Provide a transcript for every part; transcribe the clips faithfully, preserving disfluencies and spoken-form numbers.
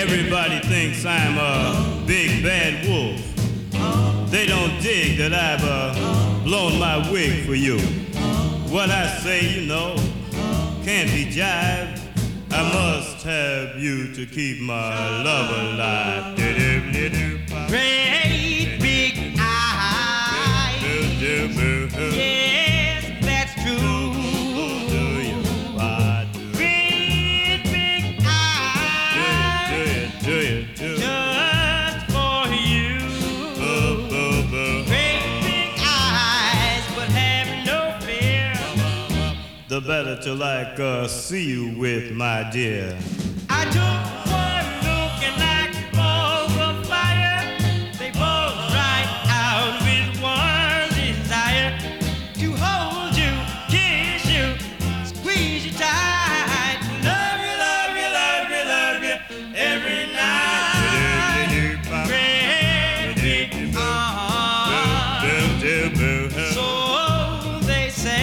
Everybody thinks I'm a big bad wolf. They don't dig that I've uh, blown my wig for you. What I say, you know, can't be jived. I must have you to keep my love alive. Great big eyes. Yes, that's true. Great big eyes. Just for you. Great big eyes, but have no fear. The better to like uh, see you with, my dear. I took one look and like balls of fire. They both right out with one desire to hold you, kiss you, squeeze you tight, love you, love you, love you, love you every night. Great big arms, so they say.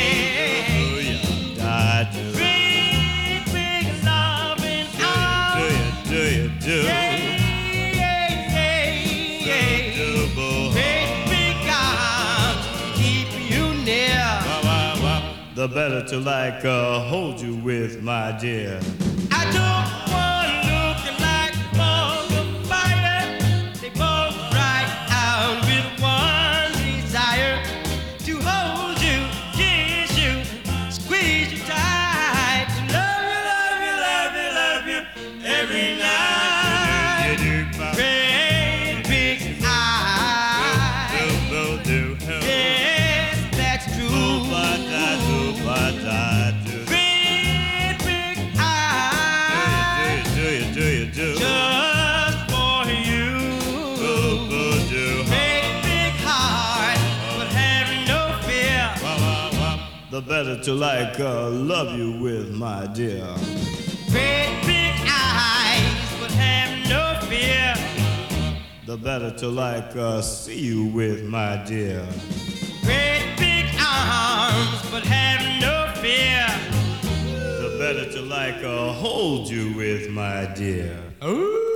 Great big loving arms. Do you, do you, do? Yeah, yeah, yeah, yeah. Great big arms keep you near. The better to like uh, hold you with, my dear. I took one look and like balls of fire. They both right out with one desire to hold you, kiss you, squeeze you tight, love you, love you, love you, love you every night. Great big eyes. Yes, that's true. Great big eyes. Just for you. Great big heart, but have no fear. The better to like uh, love you with, my dear. Great big eyes, but have no fear. The better to like uh, see you with, my dear. Great big arms, but have no fear. The better to like uh, hold you with, my dear. Ooh.